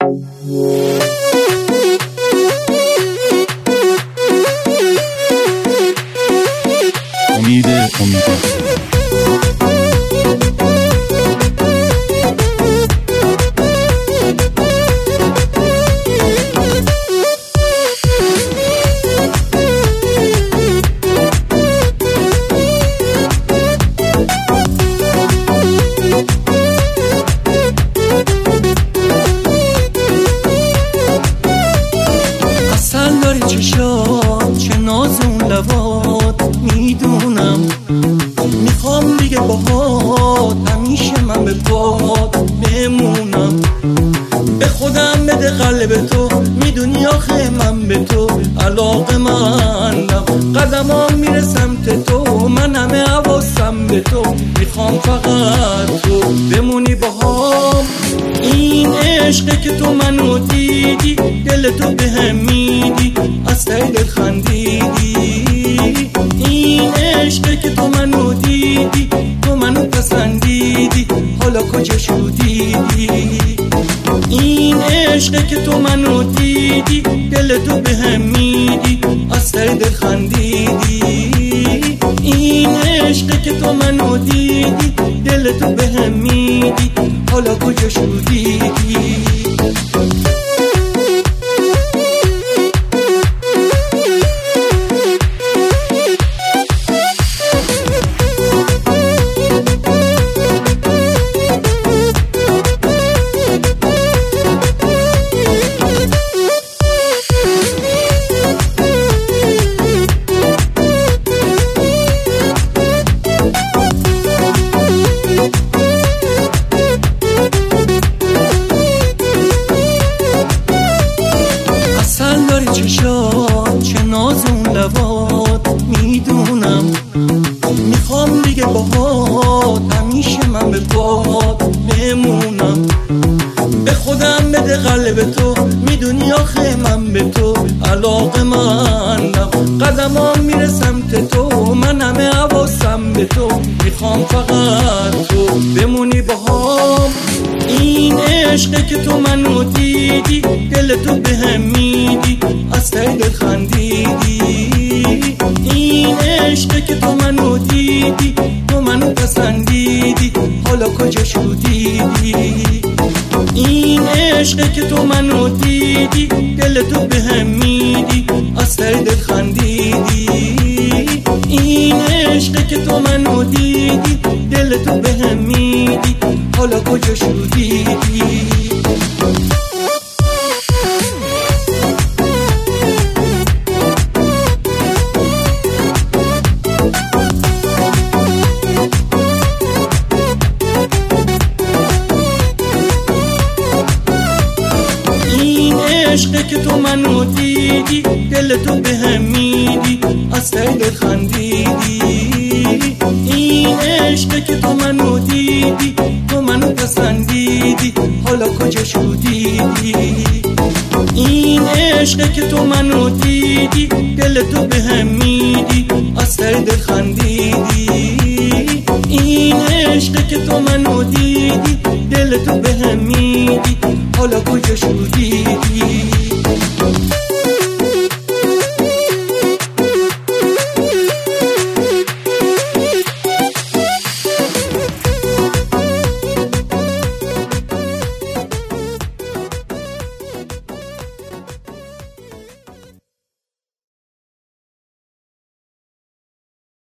اصل داری چشات چه ناز اون لبات میدونم، میخوام دیگه باهات همیشه من به پات بمونم. به خودم بده قلب تو، میدونی آخه من به تو علاقه منم. قدمام میره سمت تو، من همه حواسم به تو. میخوام فقط تو بمونی باهام. این عشقه که تو منو دیدی، دل تو بهم میدی، از ته دل خندیدی. این عشقه که تو منو دیدی، تو منو پسندیدی، حالا کجا شدیدی؟ این عشقه که تو منو دیدی، دل تو بهم میدی، از ته دل خندیدی. این عشقه که تو منو دیدی، دل تو بهم میدی، حالا کجا شدیدی؟ چشات چه ناز اون لبات میدونم، میخوام دیگه باهات همیشه من به پات بمونم. به خودم بده قلب تو، میدونی آخه من به تو علاقه منم. قدمام میره سمت تو، من همه حواسم به تو. میخوام فقط تو بمونی باهام. این عشقه که تو منو دیدی، دل تو بهم میدی، از ته دل خندیدی. این عشقه که تو منو دیدی، تو منو پسندیدی، حالا کجا شدیدی؟ این عشقه که تو منو دیدی، دل تو بهم میدی، از ته دل خندیدی. این عشقه که تو منو دیدی، دل تو بهم میدی، حالا کجا شدیدی؟ عشقه که تو منو دیدی، دل تو بهم میدی، از ته دل خندیدی. این عشقه که تو منو دیدی، تو منو پسندیدی، حالا کجا شدیدی؟ این عشقه که تو منو دیدی، دل تو بهم میدی، از ته دل خندیدی. این عشقه که تو منو دیدی، دل تو بهم میدی، حالا کجا شدیدی؟